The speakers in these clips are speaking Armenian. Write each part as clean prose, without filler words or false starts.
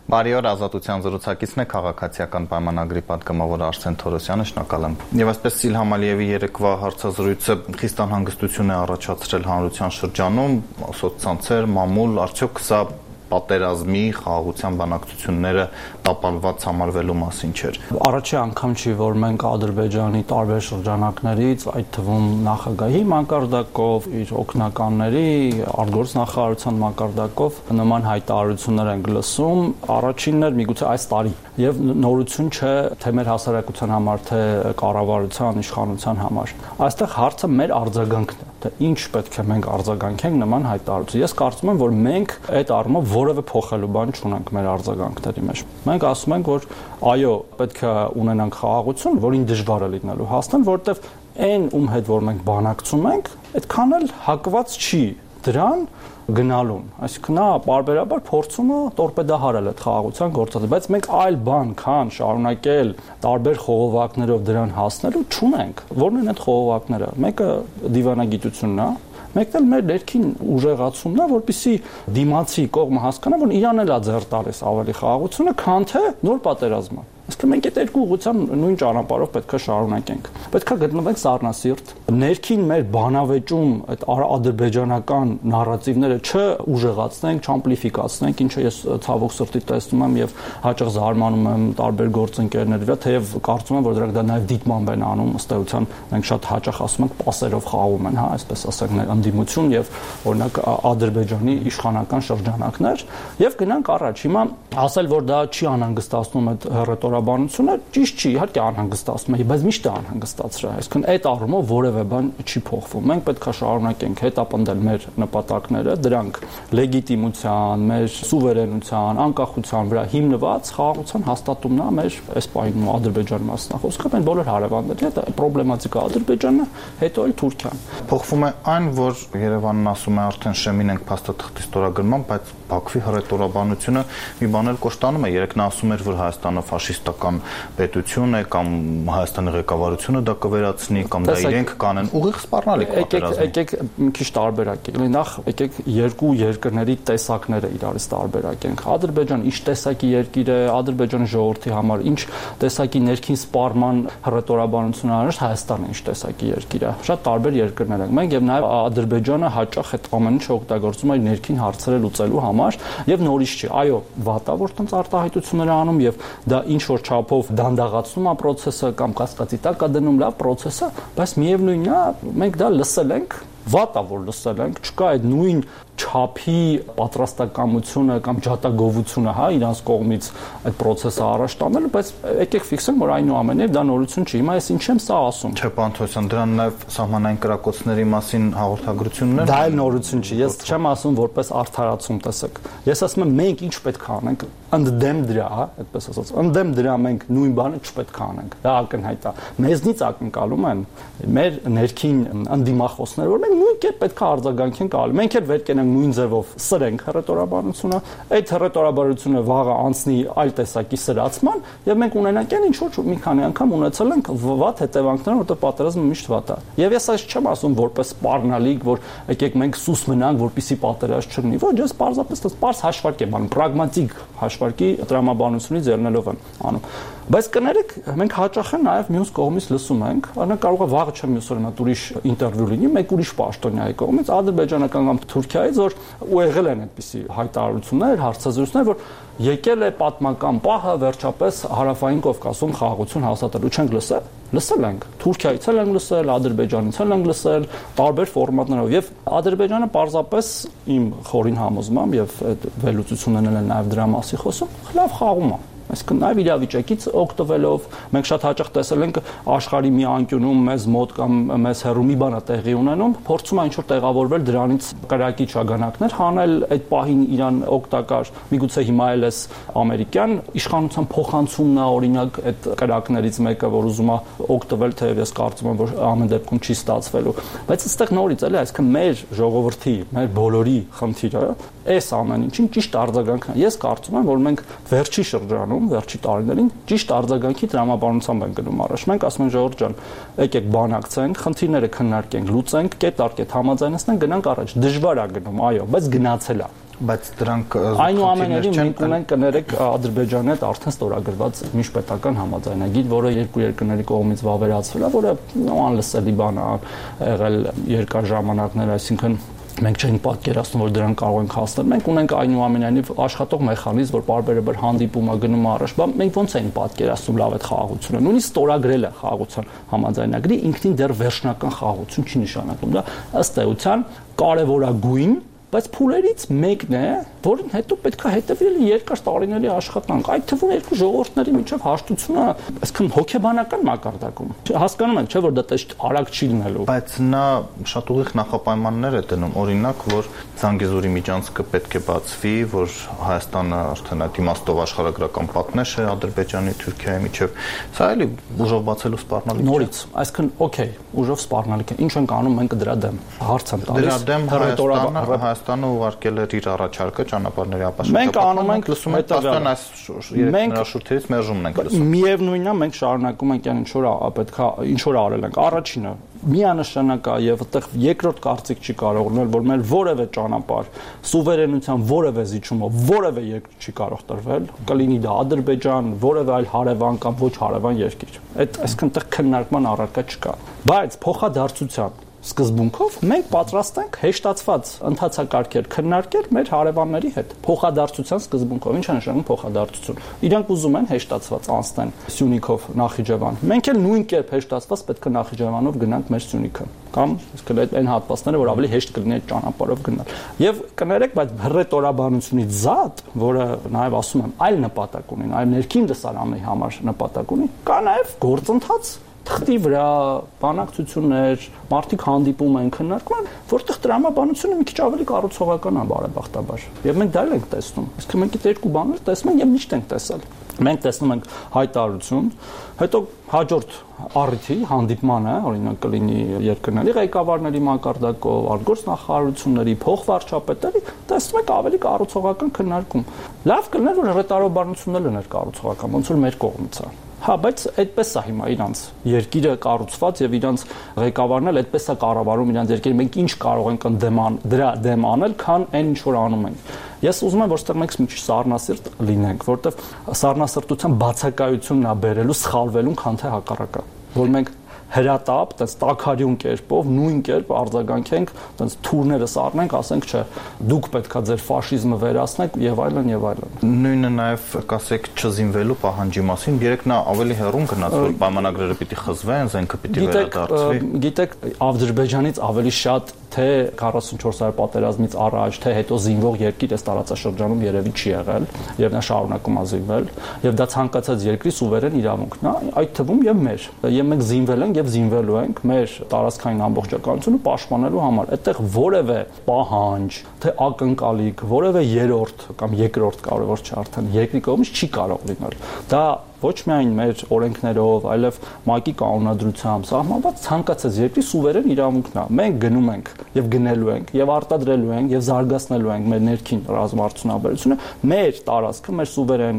Բարի օր, Ազատության զրուցակիցն է քաղաքացիական պայմանագրի պատգամավոր Արսեն Թորոսյանը, շնորհակալ եմ։ Եվ այսպես Իլհամ Ալիևի երեկվա հարցազրույցը խիստ անհանգստություն է առաջացրել հանրության շրջանում, սոցցանցեր, մամուլ, արդյոք սա պատերազմի խաղաղության բանակցությունները տապալված համարվելու մասին չէր։ Առաջի անգամ չի, որ մենք Ադրբեջանի տարբեր շրջանակներից, այդ թվում նախագահի մակարդակով, իր օգնականների, արտգործնախարարության մակարդակով նման հայտարարություններ ենք լսում, առաջինն էր միգուցե այս տարի, եւ նորություն չէ թե մեր հասարակության համար, թե կառավարության, իշխանության համար։ Այստեղ հարցը մեր արձագանքն է, թե ինչ պետք է մենք արձագանքենք նման հայտարարություն։ Ես կարծում եմ, որ մենք այդ առումով որևէ փոխելու բան չունենք մեր արձագանքների մեջ։ Մենք ասում ենք, որ այո, պետք է ունենանք խաղաղություն, որին դժվար է լինելու հասնել, որովհետև այն ում հետ որ մենք բանակցում ենք, այդքան էլ հակված չի դրան գնալուն, այսինքն նա բարբերաբար փորձում է տորպեդահարել այդ խաղաղության գործընթացը, բայց մենք այլ բան քան շարունակել տարբեր խողովակներով դրան հասնելու չունենք։ Որն են այդ խողովակները։ Մեկը դիվանագիտությունն է, մեկն էլ մեր ներքին ուժեղացումն է, որպեսզի դիմացի կողմը հասկանա, որ իրան էլ է ձեռ տալիս ավելի խաղաղությունը, քան թե նոր պատերազմը։ Այսինքն մենք այդ երկու ուղղությամբ նույն ճանապարհով պետք է շարունակենք։ Պետք է գտնվենք սառնասիրտ, ներքին մեր բանավեճում այդ ադրբեջանական նարատիվները չուժեղացնենք, չամպլիֆիկացնենք, ինչը ես ցավոք սրտի տեսնում եմ եւ հաճախ զարմանում եմ տարբեր գործընկերների վրա, թեև կարծում եմ, որ դրանք դա նաեւ դիտմամբ են անում, ըստ էության մենք շատ հաճախ ասում ենք պասերով խաղում են, հա, այսպես ասենք, ընդդիմություն եւ օրինակ Ադրբեջանի իշխանական շրջանակներ եւ գնանք առաջ։ Հիմա ասել, որ դա չի անհանգստացնում այդ հռետորաբանությունը, ճիշտ չի, իհարկե անհանգստացնում է, բայց միշտ է անհանգստացրել, այսինքն այդ առումով որևէ բան չի փոխվում։ Մենք պետք է շարունակենք հետապնդել մեր նպատակները, դրանք լեգիտիմության, մեր սուվերենության, անկախության վրա հիմնված խաղաղության հաստատումն է մեր այս պահին Ադրբեջանի մասն է խոսքը, մենք բոլոր հարևանների հետ պրոբլեմատիկա Ադրբեջանը, հետո էլ Թուրքիան։ Փոխվում է այն, որ Երևանն ասում է արդեն շեմին ենք փաստաթղթի ստորագրման, բայց Բաքվի հռետորաբանությունը մի բան էլ կոշտանում է։ Երեք նա ասում էր, որ Հայաստանը ֆաշիստական պետություն է կամ Հայաստանի ղեկավարությունը դա կվերացնի կամ դա իրենք կանեն, ուղիղ սպառնալիք պատերազմ։ Եկեք մի քիչ տարբերակենք։ Նախ եկեք երկու երկրների տեսակները իրարից տարբերակենք։ Ադրբեջանը ինչ տեսակի երկիր է, Ադրբեջանի ժողովրդի համար ինչ տեսակի ներքին սպառման հռետորաբանություն անeš, Հայաստանը ինչ տեսակի երկիր է։ Շատ տարբեր երկրներ են։ Մենք եւ նաեւ Ադրբեջանը հաճախ այդ ամեն ինչը օգտագործում է ներքին հարցերը լուծելու համար եւ նորից չի։ Այո, վատա որ տենց արտահայտություններ անում եւ դա ինչ որ չափով դանդաղացնում է process-ը կամ կասկածի տակ է դնում լավ process-ը, բայց միևնույնն է, մենք դա լսել ենք, վատա որ լսել ենք, չկա այդ նույն չափի պատրաստակամությունը կամ ջատագովությունը, հա, իրանց կողմից այդ process-ը առաջ տանելու, բայց եկեք ֆիքսենք, որ այնուամենայնիվ դա նորություն չի։ Հիմա ես ինչ եմ սա ասում։ Չէ, պարոն Թորոսյան, դրան նաև սահմանային կրակոցների մասին հաղորդագրություններ։ Դա էլ նորություն չի։ Ես չեմ ասում որպես արդարացում, տեսեք։ Ես ասում եմ մենք ինչ պետք է անենք, ընդդեմ դրա, հա, այդպես ասած, ընդդեմ դրա մենք նույն բանը չպետք է անենք։ Դա ակնհայտ է։ Մեզնից ակնկալում են մեր ներքին ընդդիմախոսները, որ մենք նույն կերպ պետք է արձագանքենք ալու։ Մենք էլ վեր կենենք նույն ձևով սրենք հռետորաբանությունը, այդ հռետորաբանությունը վաղը անցնի այլ տեսակի սրացման եւ մենք ունենանք այն ինչ որ մի քանի անգամ ունեցել ենք վատ հետևանքներ, որտեղ պատերազմը միշտ վատ է։ Եվ ես այս չեմ ասում որպես սպառնալիք, որ եկեք մենք սուս մնանք, որպեսզի պատերազմ չլինի։ Ոչ, ես պարզապես պարզ հաշվարկ եմ անում, պրագմատիկ հաշվարկի տրամաբանությունից ելնելով եմ անում։ Բայց կներեք, մենք հաճախ նաև մյուս կողմից լսում ենք, անա կարող է վաղը չեմ մյուս օրը ուրիշ ինտերվյու լինի, մեկ ուրիշ պաշտոնյայի կողմից, ադրբեջանական կամ Թուրքիայից, որ ու եղել են այդպիսի հայտարարություններ, հարցազրույցներ, որ եկել է պատմական պահը վերջապես հարավային Կովկասում խաղաղություն հաստատելու, չենք լսել։ Լսել ենք, Թուրքիայից էլ ենք լսել, Ադրբեջանից էլ ենք լսել, տարբեր ֆորմատներով եւ Ադրբեջանը պարզապես իմ խորին համոզմամբ եւ այդ վերլուծություններն են նաեւ դրա մասի խոսում, լավ խաղում է։ Այսինքն նաև իրավիճակից օգտվելով մենք շատ հաճախ տեսել ենք աշխարհի մի անկյունում մեզ մոտ կամ մեզ հեռու մի բան է տեղի ունենում, փորձում է ինչ-որ տեղավորվել դրանից կրակի ճագանակներ հանել, այդ պահին իրան օգտակար, միգուցե հիմա էլ էս ամերիկյան իշխանության փոխանցումն է օրինակ այդ կրակներից մեկը, որ ուզում է օգտվել, թեև ես կարծում եմ, որ ամեն դեպքում չի ստացվելու, բայց այստեղ նորից էլի, այսինքն մեր ժողովրդի, մեր բոլորի խնդիրը այս ամեն ինչին ճիշտ արձագանքն է։ Ես կարծում եմ, որ մենք վերջի շրջանում վերջի տարիներին ճիշտ արձագանքի տրամաբանությամբ են գնում առաջ։ Մենք ասում ենք ժողովուրդ ջան, եկեք բանակցենք, խնդիրները քննարկենք, լուծենք, կետ առ կետ համաձայնեցնենք, գնանք առաջ։ Դժվար է գնում, այո, բայց գնացել է։ Բայց դրանք այնուամենայնիվ մենք ունենք կներեք Ադրբեջանի հետ արդեն ստորագրված միջպետական համաձայնագիր, որը երկու երկրների կողմից վավերացվել է, որը անլսելի բան է եղել երկար ժամանակներ, այսինքն մենք չենք պատկերացնում, որ դրան կարող ենք հասնել։ Մենք ունենք այնուամենայնիվ աշխատող մեխանիզմ, որ բարբերաբար հանդիպում է գնում առաջ, բայց մենք ոնց ենք պատկերացնում լավ այդ խաղաղությունը։ Նույնիսկ ստորագրել է խաղաղության համաձայնագրի, ինքնին դեռ վերջնական խաղաղություն չի նշանակում։ Դա ըստ էության կարևորագույն, բայց փուլերից մեկն է, որին հետո պետք է հետևել երկար տարիների աշխատանք։ Այդ թվում երկու ժողովուրդների միջև հաշտությունը, այսինքն հոգեբանական մակարդակում։ Հասկանում եք, չէ՞ որ դա տես արագ չի լինելու։ Բայց նա շատ ուղիղ նախապայմաններ է դնում, օրինակ, որ Զանգեզուրի միջանցքը պետք է բացվի, որ Հայաստանը արդեն այդ իմաստով աշխարհագրական պատնեշ է Ադրբեջանի, Թուրքիայի միջև։ Սա էլի ուժով բացելու սպառնալիք է։ Նորից, այսինքն, օքեյ, ուժով սպառնալիք է։ Ինչ ենք անում, մենք դրա դեմ հարց եմ տալիս։ Դրա դեմ Հայաստանը ուղարկել էր իր առաջարկը ճանապարհների ապաշտպանության։ Մենք անում ենք լսում ենք աստան այս երեքնաշուրթերից մերժումն ենք լսում։ Միևնույնն է, մենք շարունակում ենք այն ինչ որ պետքա ինչ որ արել ենք։ Առաջինը միանշանակ է եւ այդտեղ երկրորդ կարծիք չի կարող լինել, որ մեր որևէ ճանապարհ սուվերենության որևէ զիջումով որևէ երկրի չի կարող տրվել, կլինի դա Ադրբեջան, որևէ այլ հարևան կամ ոչ հարևան երկիր։ Այդ այսքան այդտեղ քննարկման առարկա չկա։ Բայց փոխադարձության սկզբունքով մենք պատրաստ ենք հեշտացված ընթացակարգեր քննարկել մեր հարևանների հետ փոխադարձության սկզբունքով։ Ինչ է նշանակում փոխադարձություն։ Իրանք ուզում են հեշտացված անցնեն Սյունիքով Նախիջևան։ Մենք էլ նույն կերպ հեշտացված պետք է Նախիջևանով գնանք մեր Սյունիքը կամ իսկել այն հատվածները, որ ավելի հեշտ կլինի այդ ճանապարհով գնալ։ Եվ կներեք, բայց հռետորաբանությունից զատ, որը նաև ասում եմ, այլ նպատակ ունի, այլ ներքին լսարանի համար նպատակ ունի, կա նաև գործընթաց թղթի վրա բանակցություններ, մարդիկ հանդիպում են, քննարկում են, որտեղ տրամաբանությունը մի քիչ ավելի կառուցողական է բարեբախտաբար։ Եվ մենք դա ենք տեսնում։ Իսկ մենք այդ երկու բաները տեսնում ենք եւ միշտ ենք տեսել։ Մենք տեսնում ենք հայտարարություն, հետո հաջորդ առիթի հանդիպմանը, օրինակ կլինի երկրների ղեկավարների մակարդակով, արտգործնախարարությունների, փոխվարչապետերի, տեսնում եք ավելի կառուցողական քննարկում։ Լավ կլիներ, որ հռետորաբանությունն էլ էր կառուցողական, ոնց որ մեր կողմից է։ Հա, բայց այդպես է հիմա իրանց երկիրը կառուցված եւ իրանց ղեկավարն էլ այդպես է կառավարում իրանց երկիրը։ Մենք ինչ կարող ենք դրա դեմ անել, քան այն ինչ որ անում ենք։ Ես ուզում եմ, որ ստեղ մենք մի քիչ սառնասիրտ լինենք, որտեվ սառնասրտության բացակայությունն է բերելու սխալվելուն, քան թե հակառակը, որ մենք հրատապ, այդպես տակարյուն կերպով նույն կերպ արձագանքենք, այդպես թուրները սառնենք, ասենք, չէ, դուք պետքա ձեր ֆաշիզմը վերացնեք եւ այլն եւ այլն։ Նույնը նաեւ կասեք չզինվելու պահանջի մասին, երեք նա ավելի հեռուն գնաց, որ պայմանագրերը պիտի խզվեն, զենքը պիտի վերադարձվի։ Գիտեք, Ադրբեջանից ավելի շատ թե 44-ար պատերազմից առաջ, թե հետո զինվող երկիր այս տարածաշրջանում երևի չի եղել եւ նա շարունակում է զինվել եւ դա ցանկացած երկրի սուվերեն իրավունքն է, այդ թվում եւ մեր։ Եվ մենք զինվել ենք եւ զինվելու ենք մեր տարածքային ամբողջականությունը պաշտպանելու համար։ Այդտեղ որևէ պահանջ, թե ակնկալիք, որևէ երրորդ կամ երկրորդ կարևոր չէ արդեն երկրի կողմից չի կարող լինել։ Դա ոչ միայն մեր օրենքներով, այլև ՄԱԿ-ի կանոնադրությամբ սահմանված ցանկացած երկրի սուվերեն իրավունքն է։ Մենք գնում ենք եւ գնելու ենք եւ արտադրելու ենք եւ զարգացնելու ենք մեր ներքին ռազմաարդյունաբերությունը, մեր տարածքը, մեր սուվերեն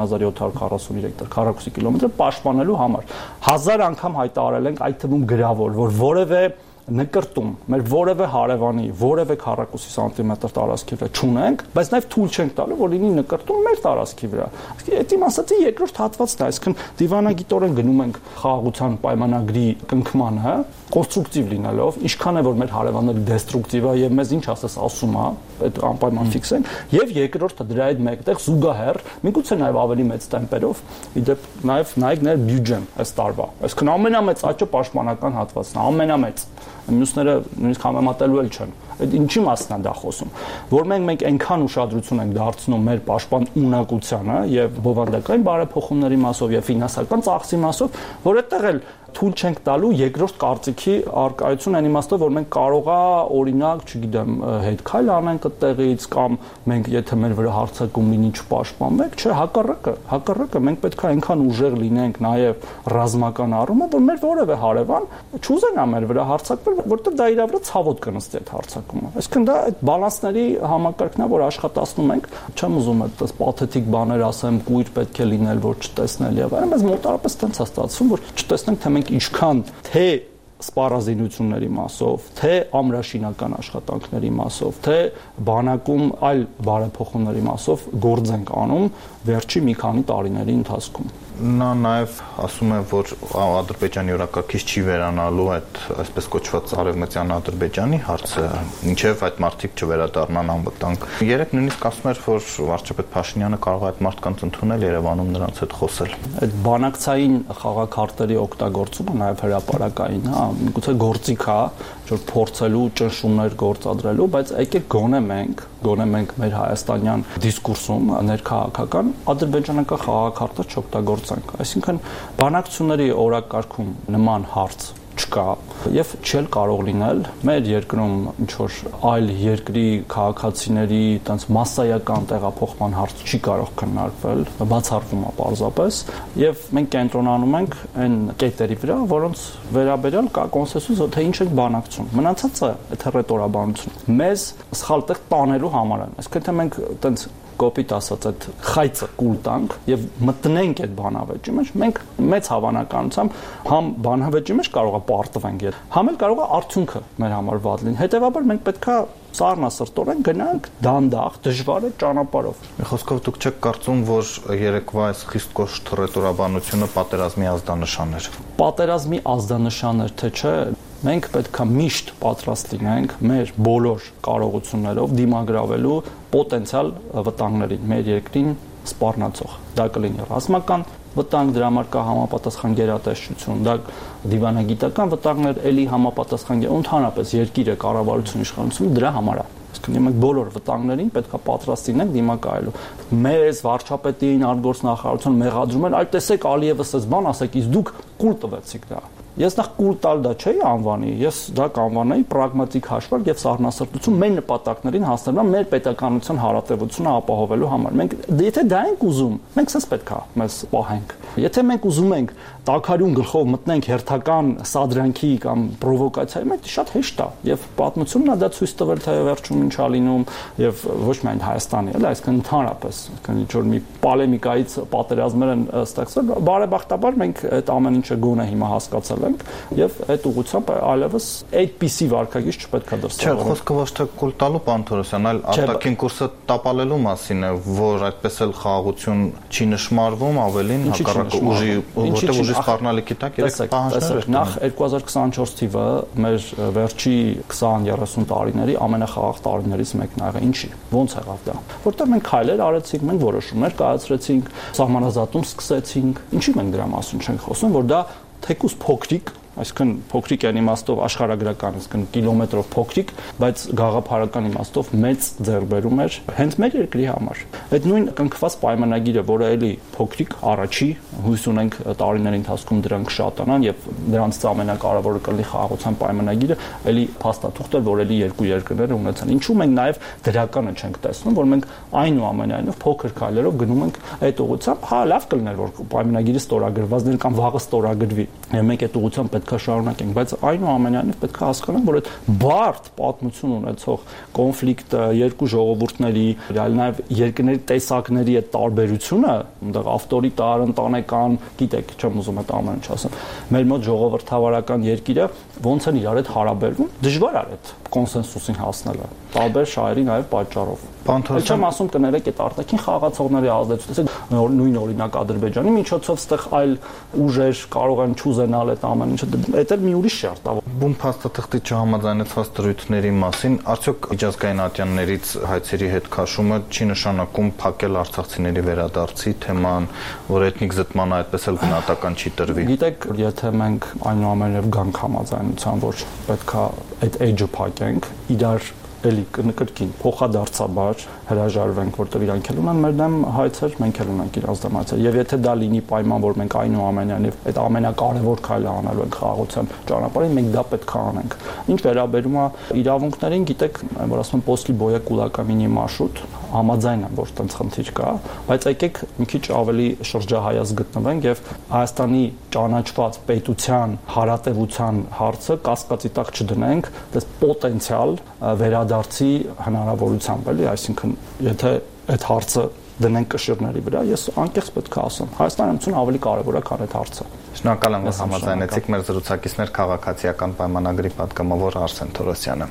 29743 քառակուսի կիլոմետր պաշտպանելու համար։ 1000 անգամ հայտարարել ենք, այդ թվում գրավոր, որ որևէ նկրտում մեր որևէ հարևանի որևէ քառակուսի սանտիմետր տարածքի վրա չունենք, բայց նաև թույլ չենք տալու, որ լինի նկրտում մեր տարածքի վրա։ Այդ իմ ասածի երկրորդ հատվածն է, այսինքն դիվանագիտորեն գնում ենք խաղաղության պայմանագրի կնքմանը, կոնստրուկտիվ լինելով, ինչքան է որ մեր հարևանները դեստրուկտիվ է եւ մեզ ինչ ասես ասում է, այդ անպայման ֆիքսենք, եւ երկրորդը դրա հետ մեկտեղ զուգահեռ, միգուցե նաև ավելի մեծ տեմպերով, իդեպ նաև նայեք ներ բյուջեն այս տարվա։ Այսինքն ամենամեծ աճը պաշտպանական հատվածն է, ամենամեծ։ Մյուսները նույնիսկ համեմատելու էլ չեն։ Այդ ինչի մասն է դա խոսում, որ մենք այնքան ուշադրություն ենք դարձնում մեր պաշտպան ունակությանը եւ բովանդակային բարեփոխումների մասով եւ ֆինանսական ծախսի մասով, որ այդտեղ էլ թույլ չենք տալու երկրորդ կարծիքի արկայություն այն իմաստով, որ մենք կարողա օրինակ, չգիտեմ, հետ քայլ անենք այդտեղից կամ մենք եթե մեր վրա հարձակում լինի չպաշտպանվենք, չէ, հակառակը մենք պետք է այնքան ուժեղ լինենք նաև ռազմական առումով, որ մեր որևէ հարևան չուզենա մեր վրա հարձակվել, որովհետև դա իր վրա ցավոտ կնստի այդ հարձակումը։ Այսինքն դա այդ բալանսների համակարգն է, որ աշխատացնում ենք, չեմ ուզում այդպես պաթետիկ բաներ ասեմ, կույր պետք է լինել, որ չտեսնել եւ այլն, բայց մոտարապես տենց է ստացվում, որ չտեսնենք թե մենք ինչքան թե սպառազինությունների մասով, թե ամրաշինական աշխատանքների մասով, թե բանակում այլ բարեփոխումների մասով գործ ենք անում վերջի մի քանի տարիների ընթացքում։ Նա նաև ասում է, որ Ադրբեջանի օրակարգից չի վերանալու այդ այսպես կոչված արևմտյան Ադրբեջանի հարցը, ինչև այդ մարդիկ չվերադառնան անվտանգ։ Երեք նույնիսկ ասում էր, որ վարչապետ Փաշինյանը կարող է այդ մարդկանց ընդունել Երևանում նրանց հետ խոսել։ Այդ բանակցային խաղաքարտերի օգտագործումը նաև հրապարակային, հա, գուցե գործիք է, որ փորձելու ճնշումներ գործադրելու, բայց եկեք գոնե մենք մեր հայաստանյան դիսկուրսում ներքաղաքական ադրբեջանական խաղաքարտը չօգտագործենք։ Այսինքն բանակցությունների օրակարգում նման հարց չկա եւ չել կարող լինել մեր երկրում ինչ որ այլ երկրի քաղաքացիների այդպես massայական տեղափոխման հարց չի կարող քննարկվել, բացառվում է պարզապես եւ մենք կենտրոնանում ենք այն կետերի վրա, որոնց վերաբերյալ կա կոնսենսուս, թե ինչ ենք բանակցում։ Մնացածը այդ հռետորաբանություն մեզ սխալ տեղ տանելու համար է։ Այսինքն թե մենք այդպես կոպիտ ասած այդ խայծը կուլ տանք եւ մտնենք այդ բանավեճի մեջ, մենք մեծ հավանականությամբ համ բանավեճի մեջ կարող է պարտվենք, համ էլ կարող է արդյունքը մեր համար վատ լինի։ Հետեւաբար մենք պետքա սառնասրտորեն գնանք դանդաղ, դժվար է ճանապարհով։ Մի խոսքով դուք չեք կարծում, որ երեկվա այս խիստ կոշտ հռետորաբանությունը պատերազմի ազդանշան էր։ Պատերազմի ազդանշան էր, թե չէ, մենք պետքա միշտ պատրաստ լինենք մեր բոլոր կարողություններով դիմագրավելու պոտենցիալ վտանգներին մեր երկրին սպառնացող։ Դա կլինի ռազմական վտանգ, դրա համար կա համապատասխան գերատեսչություն, դա դիվանագիտական վտանգներ, էլի համապատասխան ընդհանրապես երկիրը կառավարություն իշխանությունը դրա համար է։ Այսինքն մենք բոլոր վտանգներին պետք է պատրաստ լինենք դիմակայելու։ Մեզ վարչապետին, արտգործնախարարություն մեղադրում են, այլ տեսեք Ալիևը սենց բան ասեք, իսկ դուք կուլ տվեցիք դա։ Ես նախ կուլ տալ դա չէի անվանի, ես դա կանվանեի պրագմատիկ հաշվարկ եւ սառնասրտություն մեր նպատակներին հասնելու, մեր պետականության հարատեվությունը ապահովելու համար։ Մենք եթե դա ենք ուզում, մենք սենց պետք է մեզ պահենք։ Եթե մենք ուզում ենք տաքարյուն գլխով մտնենք հերթական սադրանքի կամ պրովոկացիայի մեջ, շատ հեշտ է եւ պատմությունն է դա ցույց տվել, թե վերջում ինչ է լինում եւ ոչ միայն Հայաստանի, այլ այսքան ընդհանրապես, քանի որ մի պոլեմիկայից պատերազմներ են ստեղծվել, բարեբախտաբար մենք այդ ամեն ինչը գոնե հիմա հասկացել ենք եւ այդ ուղղությամբ այլևս այդպիսի վարկագիծ չպետք է դրսևորել։ Չէ, խոսքը ոչ թե կուլ տալու բան Թորոսյան, այլ արտաքին կուրսը տապալելու մասին է, որ այդպես էլ խաղաղություն չի նշмарվում, ավելին հակառակը ուժի, որտեղ ուժի սպառնալիքի տակ երեք պահանջներ։ Նախ 2024 թիվը մեր վերջի 20-30 տարիների ամենախաղաղ տարիներից մեկն ա եղել։ Ինչի՞։ Ոնց եղավ դա։ Որտեղ մենք քայլեր արեցինք, մենք որոշումներ կայացրեցինք, սահմանազատում սկսեցինք։ Ինչի՞ մենք դրա մասին չենք խոսում, որ դա թեկուզ փոքրիկ, այսինքն փոքրիկ այն իմաստով աշխարհագրական, այսինքն կիլոմետրով փոքրիկ, բայց գաղափարական իմաստով մեծ ձեռբերում էր հենց մեր երկրի համար։ Այդ նույն կնքված պայմանագիրը, որը էլի փոքրիկ առաջի, հույս ունենք տարիների ընթացքում դրանք կշատանան եւ դրանից ամենակարևորը կլինի խաղաղության պայմանագիրը, էլի փաստաթուղթ էր, որ էլի երկու երկրները ունեցան։ Ինչու մենք նաեւ դրականը չենք տեսնում, որ մենք այնուամենայնիվ փոքր քայլերով գնում ենք այդ ուղղությամբ, հա լավ կլիներ, որ պայմանագիրը ստորագրվածներ կամ վաղը ստորագրվի։ Մենք այդ ուղղությամբ պետք է շարունակենք, բայց այնուամենայնիվ պետք է հասկանանք, որ այդ բարդ պատմություն ունեցող կոնֆլիկտը, երկու ժողովուրդների, այլ նաև երկրների տեսակների այդ տարբերությունը, այնտեղ ավտորիտար, ընտանեկան, գիտեք, չեմ ուզում այդ ամեն ինչ ասեմ, մեր մոտ ժողովրդավարական երկիրը ոնց են իրար հետ հարաբերվում, դժվար է այդ կոնսենսուսին հասնելը, տարբեր շահերի նաև պատճառով։ Չեմ ասում կներեք այդ արտաքին խաղացողների ազդեցություն, տեսեք նույն օրինակ Ադրբեջանի միջոցով ստեղ այլ ուժեր կարող են չուզենալ այդ ամեն ինչը, դա էլ մի ուրիշ շերտ է։ Բուն փաստաթղթի չհամաձայնեցված դրույթների մասին, արդյոք միջազգային ատյաններից հայցերի հետ քաշումը չի նշանակում փակել արցախցիների վերադարձի թեման, որ էթնիկ զտմանը այդպես էլ գնահատական չի տրվի։ Գիտեք, եթե մենք այնուամենայնիվ գանք համաձայնության, որ պետքա այդ edge-ը փակենք, իրար էլի կրկին փոխադարձաբար հրաժարվենք, որտեղ իրանք էլ ունեն մեր դեմ հայցեր, մենք էլ ունենք իրանց դեմ հայցեր։ Եվ եթե դա լինի պայման, որ մենք այնուամենայնիվ այդ ամենակարևոր քայլը անելու ենք խաղաղության ճանապարհին, մենք դա պետք է անենք։ Ինչ վերաբերում է իրավունքներին, գիտեք, որ ասում են «Պոսլի բոյա կուլակամինի մարշրուտ», համաձայն եմ, որ այդպես խնդիր կա, բայց եկեք մի քիչ ավելի շրջահայաց գտնվենք եւ Հայաստանի ճանաչված պետության հարատեվության հարցը կասկածի տակ չդնենք, այդպես պոտենցիալ վերադարձի հնարավորությամբ, էլի, այսինքն եթե այդ հարցը դնեն կշիռների վրա, ես անկեղծ պետք է ասեմ, Հայաստանի Հանրությունը ավելի կարևոր է, քան այդ հարցը։ Շնորհակալ եմ, որ համաձայնեցիք մեր զրուցակիցներ քաղաքացիական պայմանագրի պատգամավոր Արսեն Թորոսյանը։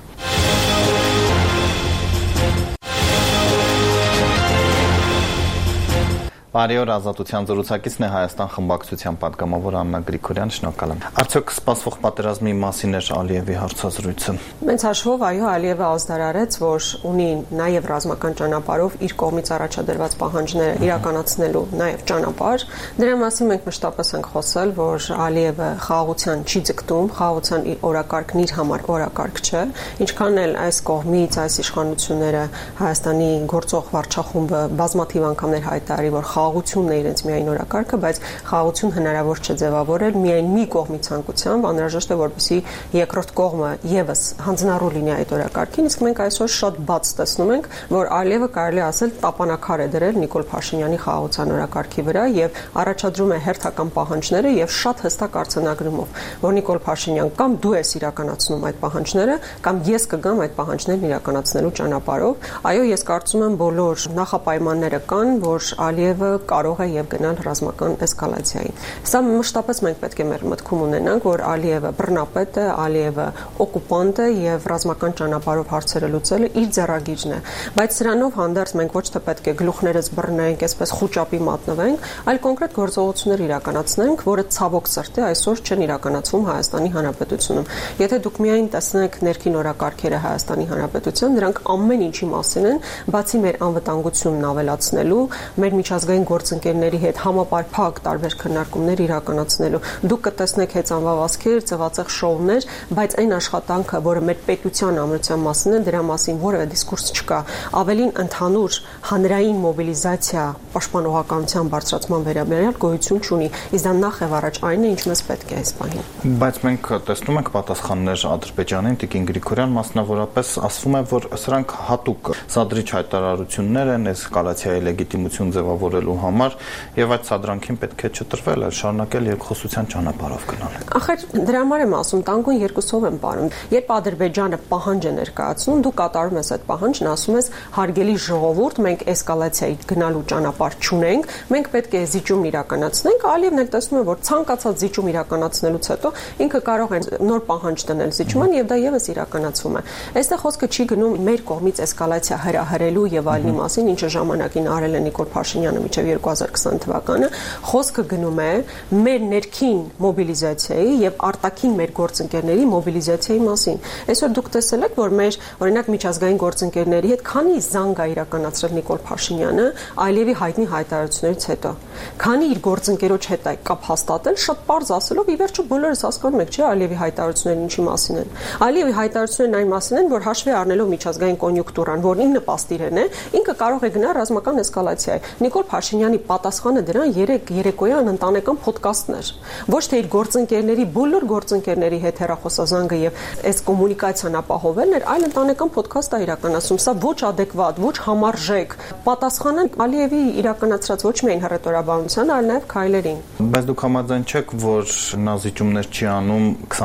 Բարի օր, Ազատության զրուցակիցն է Հայաստան խմբակցության պատգամավոր Աննա Գրիգորյան, շնորհակալ եմ։ Արդյոք սպասվող պատերազմի մասին էր Ալիևի հարցազրույցը։ Մեծ հաշվով, այո, Ալիևը ազդարարեց, որ ունի նաև ռազմական ճանապարհով իր կողմից առաջադրված պահանջները իրականացնելու նաև ճանապարհ։ Դրա մասին մենք մշտապես ենք խոսել, որ Ալիևը խաղաղության չի ձգտում, խաղաղության օրակարգն իր համար օրակարգ չէ, ինչքան էլ այս կողմից այս իշխանությունները Հայաստանի գործող վարչախումբը բազմաթիվ անգամներ հայտարարի, որ խաղաղությունն է իրենց միայն օրակարգը, բայց խաղաղություն հնարավոր չէ ձևավորել միայն մի կողմի ցանկությամբ, անհրաժեշտ է որպեսզի երկրորդ կողմը եւս հանձնառու լինի այդ օրակարգին, իսկ մենք այսօր շատ բաց տեսնում ենք, որ Ալիևը կարելի ասել տապանակար է դրել Նիկոլ Փաշինյանի խաղաղության օրակարգի վրա եւ առաջադրում է հերթական պահանջները եւ շատ հստակ արձանագրումով, որ Նիկոլ Փաշինյան կամ դու ես իրականացնում այդ պահանջները, կամ ես կգամ այդ պահանջներն իրականացնելու ճանապարհով։ Այո, ես կարծում եմ բոլոր նախապայմանները կան, որ Ալիևը կարող է եւ գնալ ռազմական էսկալացիայի։ Սա մշտապես մենք պետք է մեր մտքում ունենանք, որ Ալիևը բռնապետ է, Ալիևը օկուպանտ է եւ ռազմական ճանապարհով հարցերը լուծելը իր ձեռագիրն է։ Բայց սրանով հանդերձ մենք ոչ թե պետք է գլուխներս բռնենք, այսպես խուճապի մատնվենք, այլ կոնկրետ գործողություններ իրականացնենք, որը ցավոք սրտի այսօր չեն իրականացվում Հայաստանի Հանրապետությունում։ Եթե դուք միայն տեսնեք ներքին օրակարգերը Հայաստանի Հանրապետության, դրանք ամեն ինչի մասին են, բացի մեր անվտանգությունն ավելացնելու, մեր միջազգային գործընկերների հետ համապարփակ տարբեր քննարկումներ իրականացնելու։ Դուք կտեսնեք հեծանվավազքեր, ծվացեղ շոուներ, բայց այն աշխատանքը, որը մեր պետության ամրության մասին է, դրա մասին որևէ դիսկուրս չկա։ Ավելին ընդհանուր հանրային մոբիլիզացիա պաշտպանողականության բարձրացման վերաբերյալ գոյություն չունի։ Իսկ դա նախ եւ առաջ այն է, ինչ մեզ պետք է այս պահին։ Բայց մենք տեսնում ենք պատասխաններ Ադրբեջանին, Տիկին Գրիգորյան մասնավորապես ասվում է, որ սրանք հատուկ սադրիչ հայտարարություններ են էսկալացիայի լեգիտիմություն ձևավորելու համար եւ այդ սադրանքին պետք է չտրվել, այլ շարունակել երկխոսության ճանապարհով գնալ։ Ախր դրա համար եմ ասում, տանկուն երկուսով եմ πάρում։ Երբ Ադրբեջանը պահանջ է ներկայացնում, դու կատարում ես այդ պահանջն, ասում ես հարգելի ժողովուրդ, մենք էսկալացիայի գնալու ճանապարհ չունենք, մենք պետք է զիջում իրականացնենք, Ալիևն էլ տեսնում է, որ ցանկացած զիջում իրականացնելուց հետո ինքը կարող է նոր պահանջ դնել զիջման եւ դա եւս իրականացվում է։ Այստեղ խոսքը չի գնում մեր կողմից էսկալացիա հրահրելու եւ այլնի մասին, ինչը ժամանակին արել է Նիկոլ Փաշինյանը մինչև 2020 թվականը, խոսքը գնում է մեր ներքին մոբիլիզացիայի եւ արտաքին մեր գործընկերների մոբիլիզացիայի մասին։ Այսօր դուք տեսել եք, որ մեր օրինակ միջազգային գործընկերների հետ քանի զանգ է իրականացրել Նիկոլ Փաշինյանը Ալիևի հայտնի հայտարարություններից հետո։ Քանի իր գործընկերոջ հետ է կապ հաստատել, շատ պարզ ասելով, ի վերջո բոլորս հասկանում եք, չէ՞, Ալիևի հայտարարությունները ինչի մասին են։ Ալիևի հայտարարություններն այն մասին են, որ հաշվի առնելով միջազգային կոնյունկտուրան, որն ինքը նպաստիրեն է, ինքը կարող է գնալ ռազմական էսկալացիայի։ Նիկոլ Փաշինյանի պատասխանը դրան երեկոյան ընտանեկան ոդկասթներ, ոչ թե իր գործընկերների, բոլոր գործընկերների հետ հեռախոսազանգը եւ այս կոմունիկացիան ապահովելն էր, այլ ընտանեկան ոդկաստ է իրականացում։ Սա ոչ adekvat, ոչ համարժեք պատասխանը Ալիևի իրականացրած ոչ միայն հռետորաբանության, այլ նաեւ քայլերին։ Բայց դուք համաձայն չեք, որ նա զիջումներ չի անում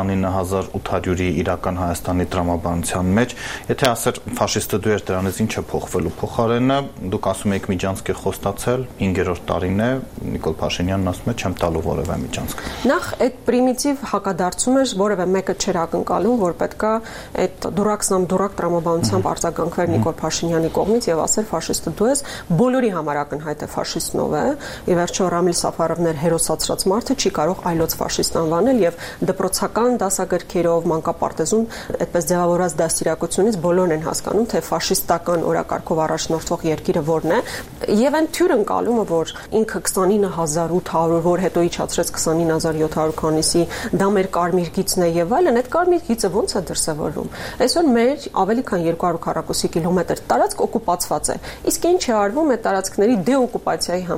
29800-ի իրական Հայաստանի տրամաբանության մեջ, եթե ասեր ֆաշիստը դու ես, դրանից ինչ է փոխվելու։ Փոխարենը դուք ասում եք միջանցք է խոստացել, 5-րդ տարին է, Նիկոլ Փաշինյանն ասում է չեմ տալու որևէ միջանցք։ Նախ այդ պրիմիտիվ հակադարձում էր, որևէ մեկը չէր ակնկալում, որ պետքա այդ դուրակ տրամաբանությամբ արձագանքվեր Նիկոլ Փաշինյանի կողմից եւ ասել ֆաշիստը դու ես, բոլորի համար ակնհայտ է ֆաշիստն ով է։ Ի վերջո Ռամիլ Սաֆարովներ հերոսացրած մարդը չի կարող այլոց ֆաշիստ անվանել եւ դպրոցական դասագրքերով մանկապարտեզում այդպես ձևավորված դաստիարակությունից բոլորն են հասկանում, թե ֆաշիստական օրակարգով առաջնորդվող երկիրը որն է եւ այն թյուր ընկալումը, որ ինքը 29800, որ հետո իջացրեց 29700 քանիսի, դա մեր կարմիր գիծն է եւ այլն, այդ կարմիր գիծը ո՞նց է դրսեւորվում։ Այսօր մեր ավելի քան 200 քառակուսի կիլոմետր տարածք օկուպացված է։ Իսկ ինչ է արվում այդ տարածքների դեօկուպացիայի համար։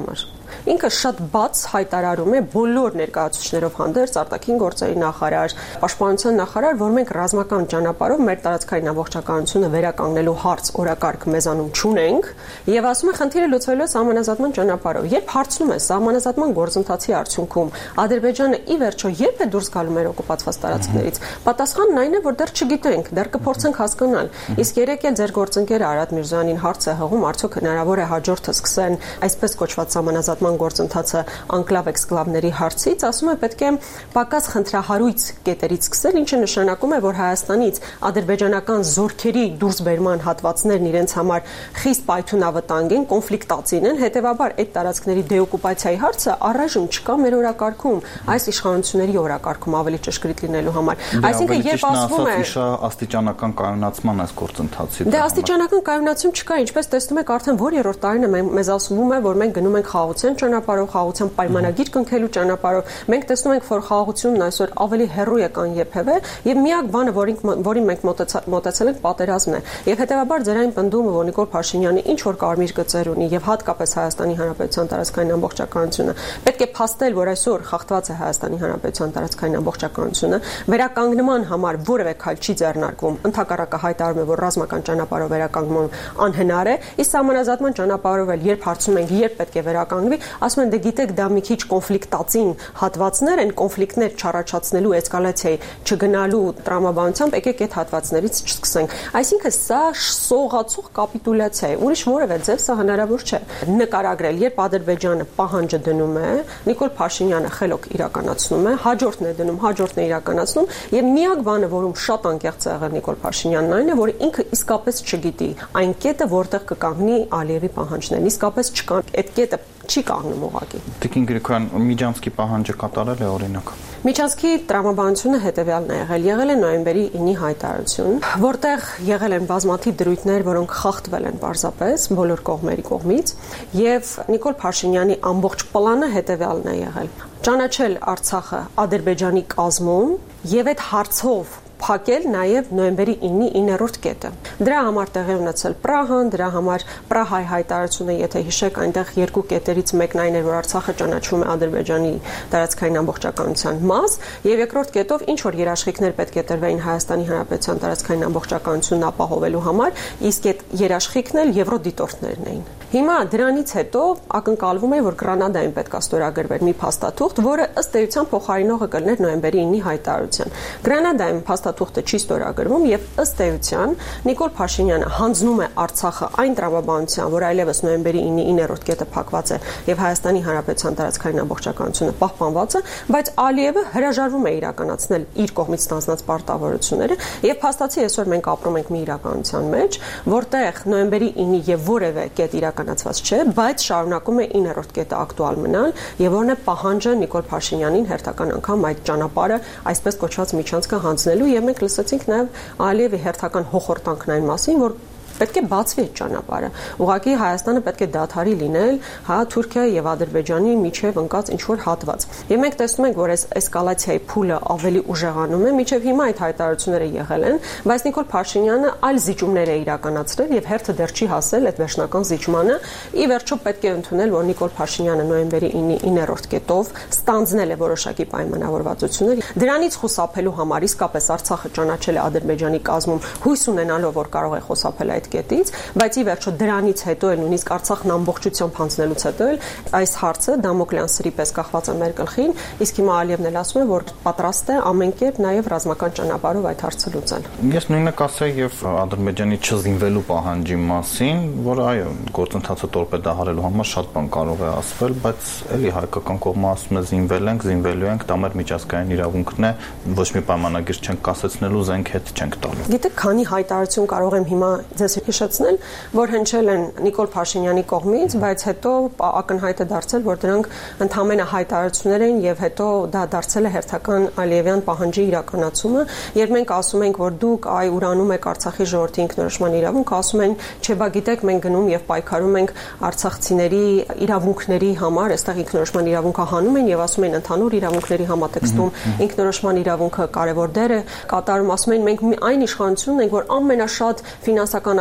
Ինքը շատ բաց հայտարարում է բոլոր ներկայացուցիչներով հանդերձ արտաքին գործերի նախարար, պաշտպանության նախարար, որ մենք ռազմական ճանապարհով մեր տարածքային ամբողջականությունը վերականգնելու հարց օրակարգ մեզանում չունենք, եւ ասում է խնդիրը լուծվելու է սահմանազատման ճանապարհով։ Երբ հարցնում է սահմանազատման գործընթացի արդյունքում Ադրբեջանը ի վերջո երբ է դուրս գալու մեր օկուպացված տարածքներից, պատասխանն այն է, որ դեռ չգիտենք, դեռ կփորձենք հասկանալ։ Իսկ երեք էլ ձեր գործընկերը Արադ Միրզոյանին հարց է հղում, արդյոք հնարավոր է հաջորդը սկսեն այսպես կոչված սահմանազատման գործընթացը անկլավ էքսկլավների հարցից, ասում է պետք է պակաս խնդրահարույց կետերից սկսել, ինչը նշանակում է, որ Հայաստանից ադրբեջանական զորքերի դուրսբերման հատվածներն իրենց համար խիստ պայթունավտանգ են, կոնֆլիկտածին են, հետևաբար այդ տարածքների դեօկուպացիայի հարցը առայժմ չկա մեր օրակարգում, այս իշխանությունների օրակարգում ավելի ճշգրիտ լինելու համար։ Այսինքն երբ ասվում է աստիճանական կայունացման այս գործընթացի աստիճանական կայունացում չկա, ինչպես տեսնում եք, արդեն որ երրորդ տարին է մեզ ասվում է, որ մենք գնում ենք խաղաղության ճանապարհով, խաղաղության պայմանագիր կնքելու ճանապարհով։ Մենք տեսնում ենք, որ խաղաղությունն այսօր ավելի հեռու է կան երբևէ, եւ միակ բանը, որին մենք մոտեցել ենք, պատերազմն է։ Եվ հետեւաբար ձեր այն պնդումը, որ Նիկոլ Փաշինյանը ինչ որ կարմիր գծեր ունի եւ հատկապես Հայաստանի Հանրապետության տարածքային ամբողջականությունը, պետք է փաստել, որ այսօր խախտված է Հայաստանի Հանրապետության տարածքային ամբողջականությունը, վերականգնման համար որևէ քայլ չի ձեռնարկվում, ընդհակառակը հայտարարում է, որ ռազմական ճանապարհով վերականգնումը անհնար է, իսկ սահմանազատման ճանապարհով էլ երբ հարցում ենք, երբ պետք է վերականգնվի, ասում են դե գիտեք, դա մի քիչ կոնֆլիկտածին հատվածներ են, կոնֆլիկտներ չառաջացնելու էսկալացիայի չգնալու տրամաբանությամբ, եկեք այդ հատվածներից չսկսենք։ Այսինքն սա սողացող կապիտուլյացիա է, ուրիշ որևէ ձև սա հնարավոր չէ։ Նկարագրել, երբ Ադրբեջանը պահանջը դնում է, Նիկոլ Փաշինյանը խելոք իրականացնում է, հաջորդն է դնում, հաջորդն է իրականացնում, եւ միակ բանը, որում շատ անկեղծ է եղել Նիկոլ Փաշինյանն, այն է, որ ինքը իսկապես չգիտի այն կետը, որտեղ կկանգնի Ալիևի պահանջներն, իսկապես չկա, այդ կետը չի կանգնում ուղղակի։ Տիկին Գրիգորյան, Միջանցքի պահանջը կատարել է օրինակ։ Միջանցքի տրամաբանությունը հետևյալն է եղել է նոյեմբերի 9-ի հայտարարություն, որտեղ եղել են բազմաթիվ դրույթներ, որոնք խախտվել են պարզապես բոլոր կողմերի կողմից, եւ Նիկոլ Փաշինյանի ամբողջ պլանը հետևյալն է եղել. ճանաչել Արցախը Ադրբեջանի կազմում եւ այդ հարցով փակել նաև նոյեմբերի 9-ի 9-րդ կետը։ Դրա համար տեղի ունեցել Պրահան, դրա համար Պրահայի հայտարարությունը, եթե հիշեք, այնտեղ երկու կետերից մեկն այն էր, որ Արցախը ճանաչվում է Ադրբեջանի տարածքային ամբողջականության մաս, եւ երկրորդ կետով ինչ որ երաշխիքներ պետք է տրվեին Հայաստանի Հանրապետության տարածքային ամբողջականությունն ապահովելու համար, իսկ այդ երաշխիքն էլ եվրոդիտորդներն էին։ Հիմա դրանից հետո ակնկալվում է, որ Գրանադային պետք է ստորագրվեր մի փաստաթուղթ, որը ըստ էության փոխարինողը կլներ նոյեմբերի 9-ի հայտարարության։ Գրանադայում փաստաթուղթը չի ստորագրվում եւ ըստ էության Նիկոլ Փաշինյանը հանձնում է Արցախը այն տրամաբանության, որ այլևս նոյեմբերի 9-ի 9-րդ կետը փակված է եւ Հայաստանի Հանրապետության տարածքային ամբողջականությունը պահպանված է, բայց Ալիևը հրաժարվում է իրականացնել իր կողմից ստանձնած պարտավորությունները եւ փաստացի այսօր մենք ապրում ենք մի իրականության մեջ, որտեղ նոյեմբերի 9-ի եւ որևէ կետ իրականացված չէ, բայց շարունակում է 9-րդ կետը ակտուալ մնալ եւ որն է պահանջը Նիկոլ Փաշինյանին հերթական անգամ այդ ճանապարհը այսպես կոչված միջանցքը հանձնելու եւ մենք լսեցինք նաեւ Ալիևի հերթական հոխորտանքն այն մասին, որ պետք է բացվի այդ ճանապարհը։ Ուղղակի Հայաստանը պետք է դադարի լինել, Թուրքիայի եւ Ադրբեջանի միջև ընկած ինչ որ հատված։ Եվ մենք տեսնում ենք, որ այս էսկալացիայի փուլը ավելի ուժեղանում է, միջև հիմա այդ հայտարարությունները եղել են, բայց Նիկոլ Փաշինյանը այլ զիջումներ է իրականացրել եւ հերթը դեռ չի հասել այդ վերջնական զիջմանը։ Ի վերջո պետք է ընդունել, որ Նիկոլ Փաշինյանը նոյեմբերի 9-ի 9-րդ կետով ստանձնել է որոշակի պայմանավորվածություններ։ Դրանից խուսափելու համար իսկապես Արցախը ճանաչել է Ադրբեջանի կազմում, հույս ունենալով, որ կարող է խուսափել այդ կետից, բայց ի վերջո դրանից հետո էլ նույնիսկ Արցախն ամբողջությամբ հանձնելուց հետո էլ այս հարցը դամոկլյան սրի պես կախված է մեր գլխին, իսկ հիմա Ալիևն էլ ասում է, որ պատրաստ է ամեն կերպ նաև ռազմական ճանապարհով այդ հարցը լուծել։ Ես նույնը կասեի եւ Ադրբեջանի չզինվելու պահանջի մասին, որ այո, գործընթացը տորպեդահարելու համար շատ բան կարող է ասվել, բայց էլի հայկական կողմը ասում է զինվել ենք, զինվելու ենք, դա մեր միջազգային իրավունքն է, ոչ մի պայմանագիր չենք կասեցնելու, զենք հետ չենք տալու։ Գիտեք, քանի հայտարարություն կարող եմ հիմա ձեզ հիշեցնել, որ հնչել են Նիկոլ Փաշինյանի կողմից, բայց հետո ակնհայտ է դարձել, որ դրանք ընդհանրապես հայտարարություններ են եւ հետո դա դարձել է հերթական Ալիևյան պահանջի իրականացումը, երբ մենք ասում ենք, որ դուք ուրանում եք Արցախի ժողովրդի ինքնորոշման իրավունք, ասում են, չէ, բա գիտեք, մենք գնում եւ պայքարում ենք արցախցիների իրավունքների համար, այստեղ ինքնորոշման իրավունքը հանում են եւ ասում են ընդհանուր իրավունքների համատեքստում ինքնորոշման իրավունքը կարեւոր դեր է կատարում, ասում են մենք այն իշխանությունն ենք, որ ամենաշատ ֆինանսական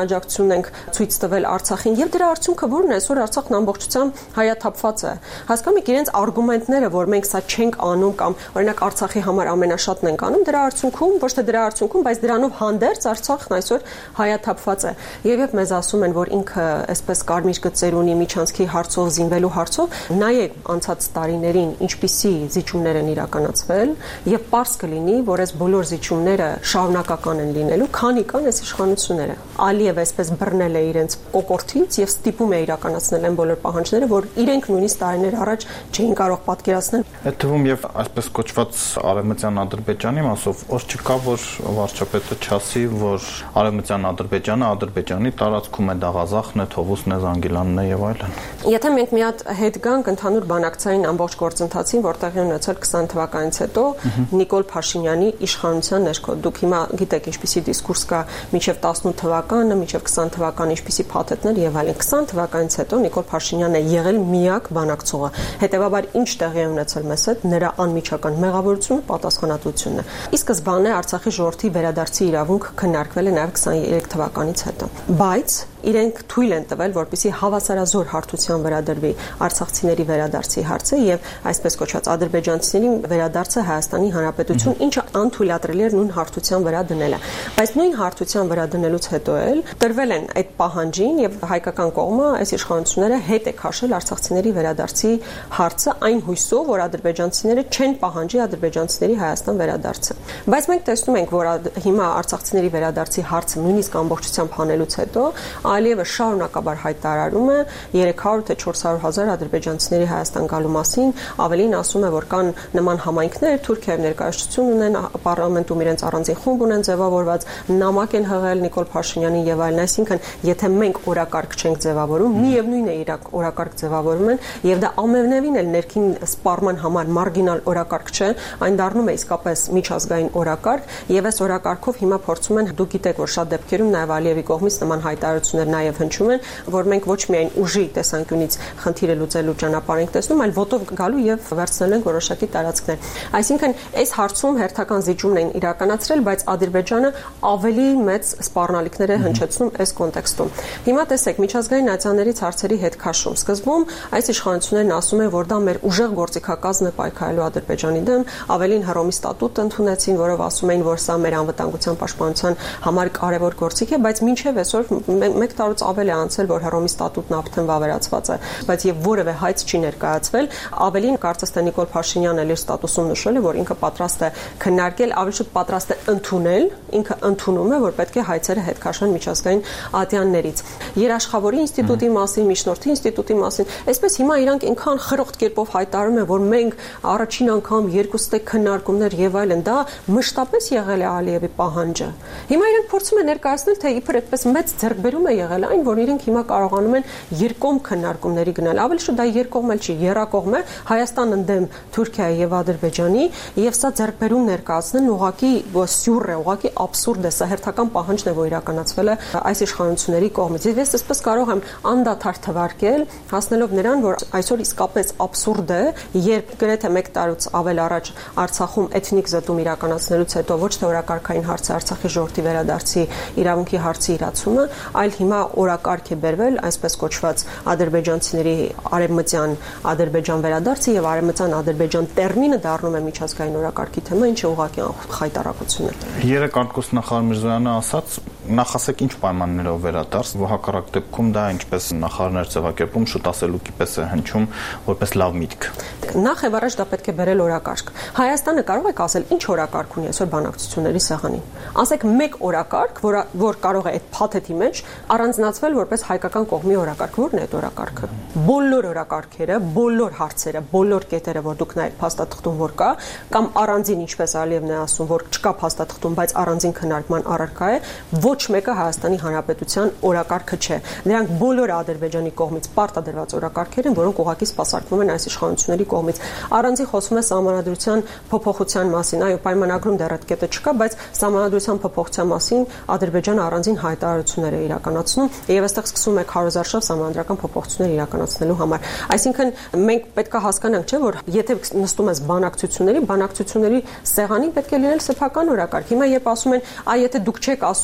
աջակցություն ենք ցույց տվել Արցախին եւ դրա արդյունքը որն է, այսօր Արցախն ամբողջությամբ հայաթափված է։ Հասկանում եք իրենց արգումենտները, որ մենք սա չենք անում կամ օրինակ Արցախի համար ամենաշատն ենք անում, դրա արդյունքում, ոչ թե դրա արդյունքում, բայց դրանով հանդերձ Արցախն այսօր հայաթափված է։ Եվ մեզ ասում են, որ ինքը այսպես կարմիր գծեր ունի միջանցքի հարցով, զինվելու հարցով, նայեք անցած տարիներին ինչպիսի զիջումներ են իրականացվել եւ պարզ կլինի, որ այս բոլոր զիջումները շարունակական են լինելու, քանի կան այս իշխանությունները։ Ալիևը այսպես բռնել է իրենց կոկորտից եւ ստիպում է իրականացնել այն բոլոր պահանջները, որ իրենք նույնիսկ տարիներ առաջ չէին կարող պատկերացնել։ Այդ թվում եւ այսպես կոչված արևմտյան Ադրբեջանի մասով որ չկա, որ վարչապետը չասի, որ արևմտյան Ադրբեջանը Ադրբեջանի տարածքում է, դա Ղազախն է, Թովուսն է, Զանգիլանն է եւ այլն։ Եթե մենք մի հատ հետ գանք ընդհանուր բանակցային ամբողջ գործընթացին, որտեղ ունեցել 20 թվականից հետո Նիկոլ Փաշինյանի իշխանության ներքո, դուք հիմա գիտեք ինչպիսի դիսկուրս կա մինչև 18 թվականը, մինչև 20 թվականը ինչպիսի փաթեթներ եւ այլն։ 20 թվականից հետո Նիկոլ Փաշինյանն է եղել միակ բանակցողը։ Հետևաբար ինչ տեղի է ունեցել մեզ հետ, նրա անմիջական մեղավորությունը, պատասխանատվությունն է։ Ի սկզբանե Արցախի ժողովրդի վերադարձի իրավունք քննարկվել է նաեւ 23 թվականից հետո։ Բայց իրենք թույլ են տվել, որպեսզի հավասարազոր հարթության վրա դրվի արցախցիների վերադարձի հարցը եւ այսպես կոչված ադրբեջանցիների վերադարձը Հայաստանի Հանրապետություն, ինչը անթույլատրելի էր նույն հարթության վրա դնելը։ Բայց նույն հարթության վրա դնելուց հետո էլ տրվել են այդ պահանջին եւ հայկական կողմը այս իշխանությունները հետ է քաշել արցախցիների վերադարձի հարցը այն հույսով, որ ադրբեջանցիները չեն պահանջի ադրբեջանցիների Հայաստան վերադարձը։ Բայց մենք տեսնում ենք, որ հիմա արցախցիների վերադարձի հարցը նույնիսկ ամբողջությամբ հանելուց հետո Ալիևը շարունակաբար հայտարարում է 300 թե 400 հազար ադրբեջանցիների Հայաստան գալու մասին, ավելին ասում է, որ կան նման համայնքներ, Թուրքիայում ներկայացություն ունեն, պարլամենտում իրենց առանձին խումբ ունեն ձևավորված, նամակ են հղել Նիկոլ Փաշինյանին եւ այլն, այսինքն եթե մենք օրակարգ չենք ձևավորում, միևնույն է իրակ օրակարգ ձևավորում են եւ դա ամենևին էլ ներքին սպառման համար մարգինալ օրակարգ չէ, այն դառնում է իսկապես միջազգային օրակարգ եւ այս օրակարգով հիմա փորձում են, դուք գիտեք, որ շատ դեպքերում նաեւ Ալիևի կողմից նման հայտարարություններ նաեւ հնչում են, որ մենք ոչ միայն ուժի տեսանկյունից խնդիրը լուծելու ճանապարհ ենք տեսնում, այլ ոտով գալու եւ վերցնելու ենք որոշակի տարածքներ։ Այսինքն այս հարցում հերթական զիջումն են իրականացրել, բայց Ադրբեջանը ավելի մեծ սպառնալիքներ է հնչեցնում այս կոնտեքստում։ Հիմա տեսեք, միջազգային նացիաներից հարցերի հետ քաշում։ Սկզբում այս իշխանություններն ասում են, որ դա մեր ուժեղ գործիքակազմն է պայքարելու Ադրբեջանի դեմ, ավելին Հռոմի ստատուտ ընդունեցին, որով ասում էին, որ սա մեր անվտանգության պաշտպանության համար կարևոր գործիք է, բայց մինչև այսօր 1 տարուց ավել է անցել, որ Հռոմի ստատուտն արդեն վավերացված է, բայց եւ որևէ հայց չի ներկայացվել, ավելին կարծես թե Նիկոլ Փաշինյանն էլ իր ստատուսում նշել է, որ ինքը պատրաստ է քննարկել, ավելի շուտ պատրաստ է ընդունել, ինքը ընդունում է, որ պետք է հայցերը հետ քաշեն միջազգային ատյաններից։ Երաշխավորի ինստիտուտի մասին, միջնորդի ինստիտուտի մասին, այսպես հիմա իրանք այնքան խրոխտ կերպով հայտարարում են, որ մենք առաջին անգամ երկուստեք քննարկումներ եւ այլն, դա մշտապես եղել է Ալիևի պահանջը։ Հիմա իրանք փորձում են ներկայացնել, թե իբր այդպես մեծ ձեռքբերում է եղել այն, որ իրենք հիմա կարողանում են երկկողմ քննարկումների գնալ։ Ավելի շուտ դա երկկողմ էլ չի, երակողմ է Հայաստան ընդդեմ Թուրքիայի եւ Ադրբեջանի, եւ սա ձեռքբերում ներկայացնելն ուղղակի սյուր է, ուղղակի աբսուրդ է, սա հերթական պահանջն է, որ իրականացվել է այս իշխանությունների կողմից։ Ես այսպես կարող եմ անդադար թվարկել, հասնելով նրան, որ այսօր իսկապես աբսուրդ է, երբ գրեթե 1 տարուց ավել առաջ Արցախում էթնիկ զտում իրականացնելուց հետո ոչ թե օրակարգային հարցը Արցախի ժողովրդի վերադարձի իրավունքի հարցի իրացումը, այլ հիմա օրակարգ է բերվել այսպես կոչված ադրբեջանցիների արևմտյան Ադրբեջան վերադարձի եւ արևմտյան Ադրբեջան տերմինը դառնում է միջազգային օրակարգի թեմա, ինչը ուղղակի խայտարակություն է։ Երեք արտգործնախարար Միրզոյանը ասաց, նախասեք ինչ պայմաններով վերադարձ, հակառակ դեպքում դա ինչպես նախարարներ ձևակերպում շուտ ասելուկի պես է հնչում, որպես լավ միտք։ Նախ եւ առաջ դա պետք է բերել օրակարգ։ Հայաստանը կարող է ասել ինչ օրակարգ ունի այսօր բանակցությունների սեղանին։ Ասեք մեկ օրակարգ, որ կարող է այդ փաթեթի մեջ առանձնացվել որպես հայկական կողմի օրակարգ։ Որն է այդ օրակարգը։ Բոլոր օրակարգերը, բոլոր հարցերը, բոլոր կետերը, որ դուք նայեք փաստաթղթում որ կա, կամ առանձին ինչպես Ալիևն է ասում, որ չկա փաստաթղթում, բայց առանձին քննարկման առարկա է, ոչ մեկը Հայաստանի Հանրապետության օրակարգը չէ։ Նրանք բոլորը Ադրբեջանի կողմից պարտադրված օրակարգեր են, որոնք ուղղակի սպասարկվում են այս իշխանությունների կողմից։ Առանձին խոսվում է սահմանադրության փոփոխության մասին, այո, պայմանագրում դեռ այդ կետը չկա, բայց սահմանադրության փոփոխության մասին Ադրբեջանը առանձին հայտարարություններ է իրականացնում եւ այստեղ սկսում է քարոզարշավ սահմանադրական փոփոխություններ իրականացնելու համար։ Այսինքն մենք պետք է հասկանանք, չէ, որ եթե նստում ես բանակցությունների սեղանին պետք է լինել սեփական օրակարգ։ Հիմա երբ ասում են, այ եթե դուք չեք ասում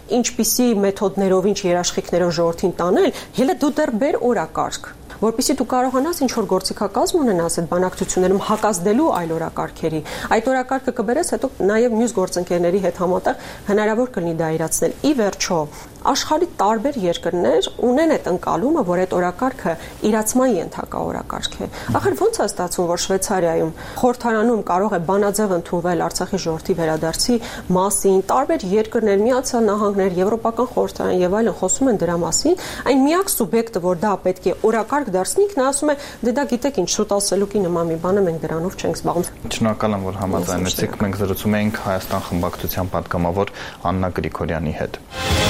ինչպիսի մեթոդներով, ինչ երաշխիքներով ժողովրդին տանել, հələ դու դեռ բեր օրակարգ, որպեսզի դու կարողանաս ինչ-որ գործիքակազմ ունենաս այդ բանակցություններում հակազդելու այլ օրակարգերի։ Այդ օրակարգը կբերես, հետո նաև մյուս գործընկերների հետ համատեղ հնարավոր կլինի դա իրացնել։ Ի վերջո, աշխարհի տարբեր երկրներ ունեն այդ ընկալումը, որ այդ օրակարգը իրացման ենթակա օրակարգ է։ Ախր ո՞նց է ստացվում, որ Շվեյցարիայում խորհրդարանում կարող է բանաձև ընդունվել Արցախի ժողովրդի վերադարձի մասին, տարբեր երկրներ, Միացյալ Նահանգներ, Եվրոպական խորհրդարան եւ այլն խոսում են դրա մասին, այն միակ սուբյեկտը, որ դա պետք է օրակարգ դարձնի, նա ասում է, դե դա գիտեք ինչ, շուտ ասելուկի նման մի բան է, մենք դրանով չենք զբաղվում։ Շնորհակալ եմ, որ համաձայնեցիք։ Մենք զրուցում էինք Հայաստան խմբակցության պատգամավոր Աննա Գրիգորյանի հետ։